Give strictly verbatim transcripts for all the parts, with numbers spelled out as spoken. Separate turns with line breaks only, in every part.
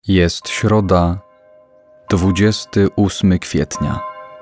Jest środa, dwudziestego ósmego kwietnia.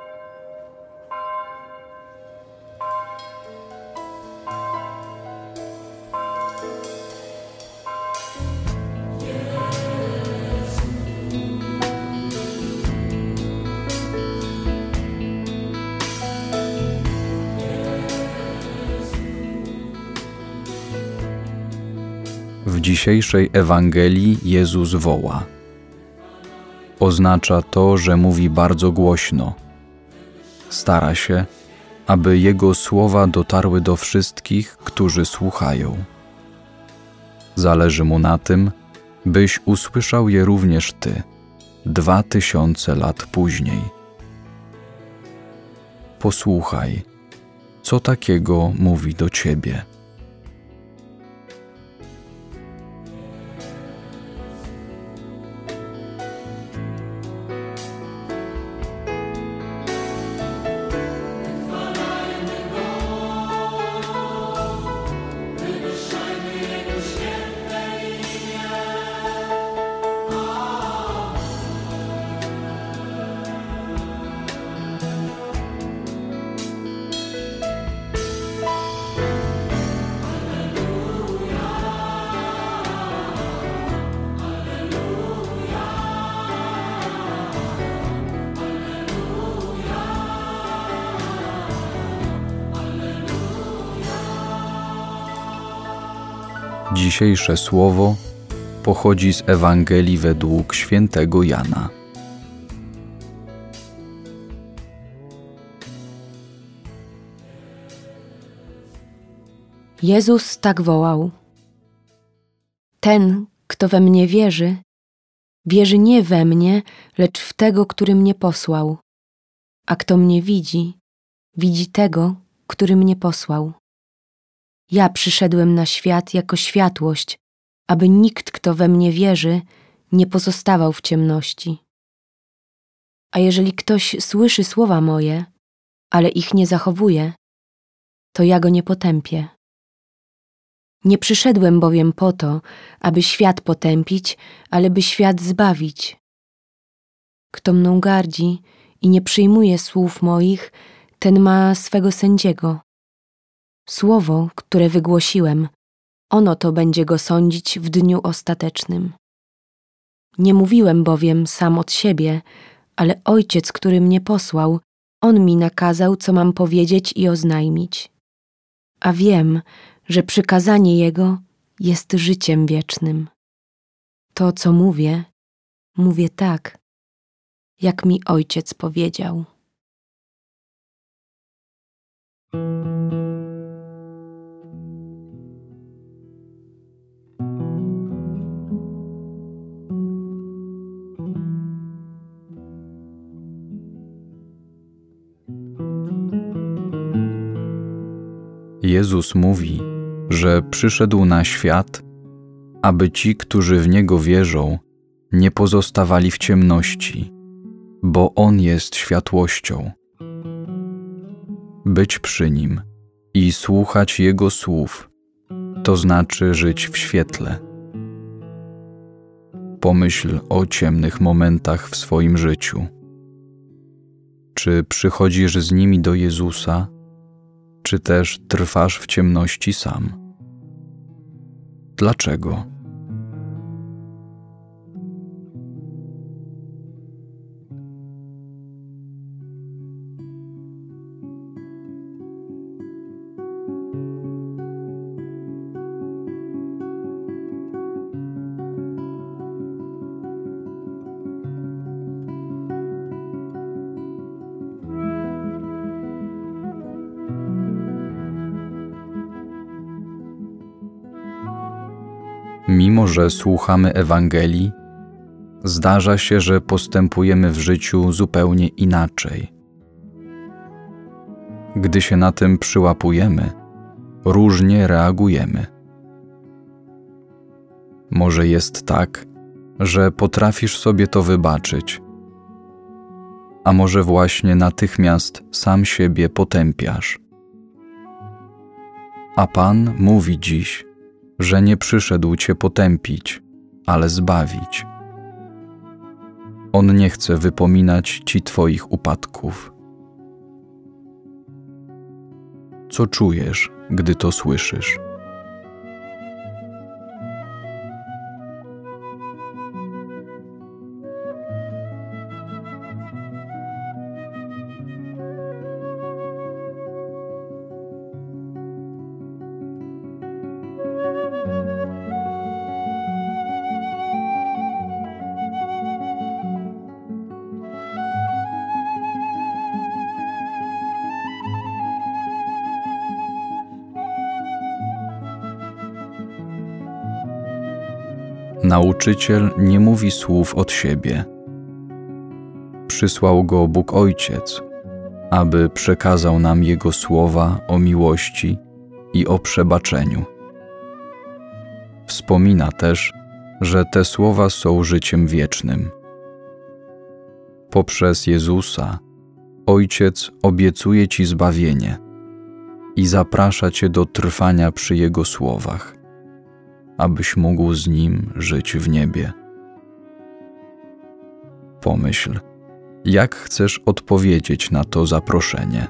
W dzisiejszej Ewangelii Jezus woła. Oznacza to, że mówi bardzo głośno. Stara się, aby Jego słowa dotarły do wszystkich, którzy słuchają. Zależy Mu na tym, byś usłyszał je również Ty, dwa tysiące lat później. Posłuchaj, co takiego mówi do Ciebie. Dzisiejsze słowo pochodzi z Ewangelii według świętego Jana.
Jezus tak wołał: Ten, kto we mnie wierzy, wierzy nie we mnie, lecz w tego, który mnie posłał. A kto mnie widzi, widzi tego, który mnie posłał. Ja przyszedłem na świat jako światłość, aby nikt, kto we mnie wierzy, nie pozostawał w ciemności. A jeżeli ktoś słyszy słowa moje, ale ich nie zachowuje, to ja go nie potępię. Nie przyszedłem bowiem po to, aby świat potępić, ale by świat zbawić. Kto mną gardzi i nie przyjmuje słów moich, ten ma swego sędziego. Słowo, które wygłosiłem, ono to będzie go sądzić w dniu ostatecznym. Nie mówiłem bowiem sam od siebie, ale Ojciec, który mnie posłał, On mi nakazał, co mam powiedzieć i oznajmić. A wiem, że przykazanie Jego jest życiem wiecznym. To, co mówię, mówię tak, jak mi Ojciec powiedział.
Jezus mówi, że przyszedł na świat, aby ci, którzy w Niego wierzą, nie pozostawali w ciemności, bo On jest światłością. Być przy Nim i słuchać Jego słów, to znaczy żyć w świetle. Pomyśl o ciemnych momentach w swoim życiu. Czy przychodzisz z nimi do Jezusa, czy też trwasz w ciemności sam? Dlaczego? Mimo że słuchamy Ewangelii, zdarza się, że postępujemy w życiu zupełnie inaczej. Gdy się na tym przyłapujemy, różnie reagujemy. Może jest tak, że potrafisz sobie to wybaczyć, a może właśnie natychmiast sam siebie potępiasz. A Pan mówi dziś, że nie przyszedł Cię potępić, ale zbawić. On nie chce wypominać ci twoich upadków. Co czujesz, gdy to słyszysz? Nauczyciel nie mówi słów od siebie. Przysłał go Bóg Ojciec, aby przekazał nam Jego słowa o miłości i o przebaczeniu. Wspomina też, że te słowa są życiem wiecznym. Poprzez Jezusa Ojciec obiecuje ci zbawienie i zaprasza cię do trwania przy Jego słowach, abyś mógł z Nim żyć w niebie. Pomyśl, jak chcesz odpowiedzieć na to zaproszenie.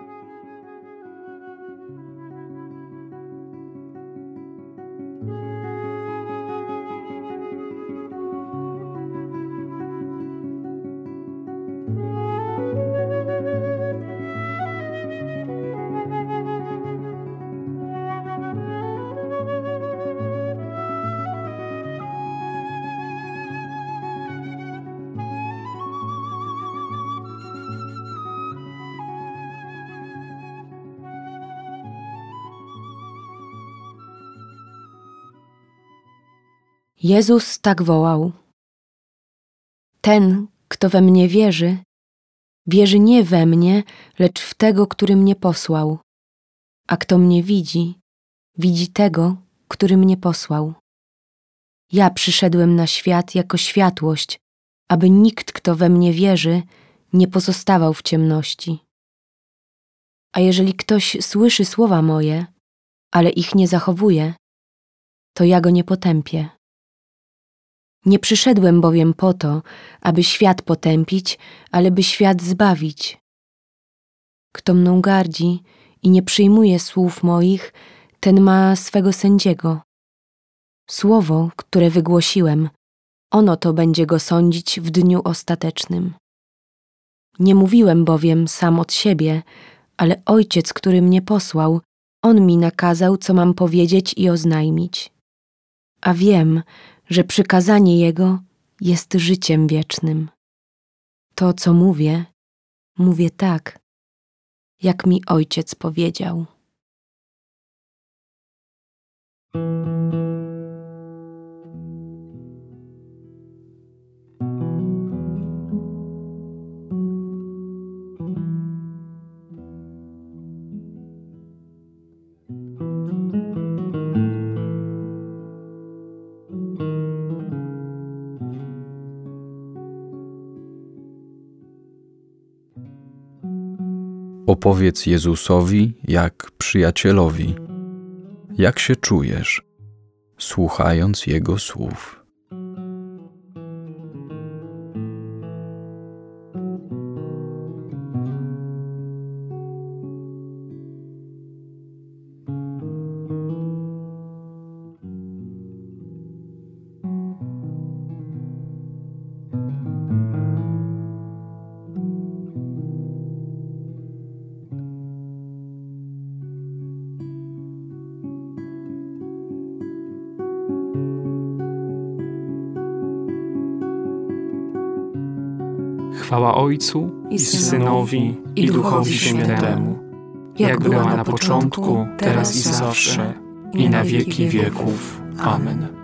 Jezus tak wołał: Ten, kto we mnie wierzy, wierzy nie we mnie, lecz w tego, który mnie posłał. A kto mnie widzi, widzi tego, który mnie posłał. Ja przyszedłem na świat jako światłość, aby nikt, kto we mnie wierzy, nie pozostawał w ciemności. A jeżeli ktoś słyszy słowa moje, ale ich nie zachowuje, to ja go nie potępię. Nie przyszedłem bowiem po to, aby świat potępić, ale by świat zbawić. Kto mną gardzi i nie przyjmuje słów moich, ten ma swego sędziego. Słowo, które wygłosiłem, ono to będzie go sądzić w dniu ostatecznym. Nie mówiłem bowiem sam od siebie, ale Ojciec, który mnie posłał, On mi nakazał, co mam powiedzieć i oznajmić. A wiem, że przykazanie Jego jest życiem wiecznym. To, co mówię, mówię tak, jak mi Ojciec powiedział.
Opowiedz Jezusowi jak przyjacielowi, jak się czujesz, słuchając Jego słów.
Chwała Ojcu i Synowi i Duchowi Świętemu, jak była na początku, teraz i zawsze, i na wieki wieków. Amen.